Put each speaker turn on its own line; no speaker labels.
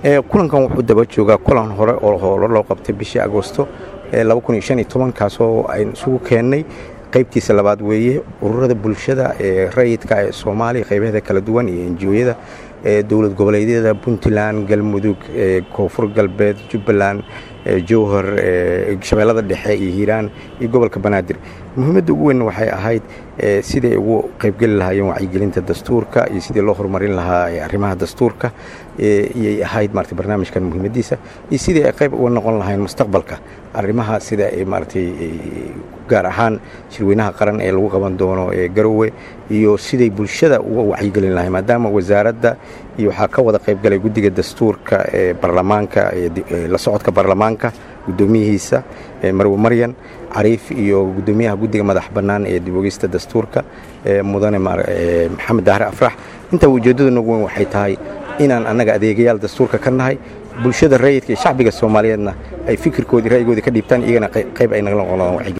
kulankan wuxuu daba joogaa kulan hore oo loo qabtay bishii Agoosto 2015 kaasoo ay isugu keenay qaybtiisa labaad weeye ururada bulshada ee rayidka ee Soomaaliya qaybaha kala duwan iyo NGO-yada dawlad goboleedyada Puntland, Galmudug, Koonfur Galbeed, Jubbaland, Jowhar, Shabeellada Dhexe iyo Hiiraan iyo gobolka Banaadir. muhiimadda ugu weyn waxay ahayd sidii ugu qaybgali lahaayeen wacyigelinta dastuurka iyo sidii loo horumarin lahaa arrimaha dastuurka iyo ahayd marti barnaamijkan muhiimadiisa iyo sidii ay qayb uga noqon lahayn mustaqbalka arrimaha sida ay marti gaar ahaan shirweynaha qaran ee lagu qaban doono Garowe iyo sidii bulshada uga wacyigelin lahayn maadaama wasaaradda iyo waxa ka wada qaybgalay guddiga dastuurka ee baarlamaanka la socodka baarlamaanka gudoomiyihiisa Marwo Maryan Cariif iyo gudoomiyaha guddiga madax bannaan ee dib u eegista dastuurka mudane Maxamed Dahre Afrax inta ujeedaduna ugu weyn waxay tahay inaan anaga adeegayaal dastuurka ka nahay bulshada rayidka iyo shacbiga Soomaaliyeedna ay fikirkoodii ra'yigooda ka dhiibtaan iyagana qayb ay naga noqdaan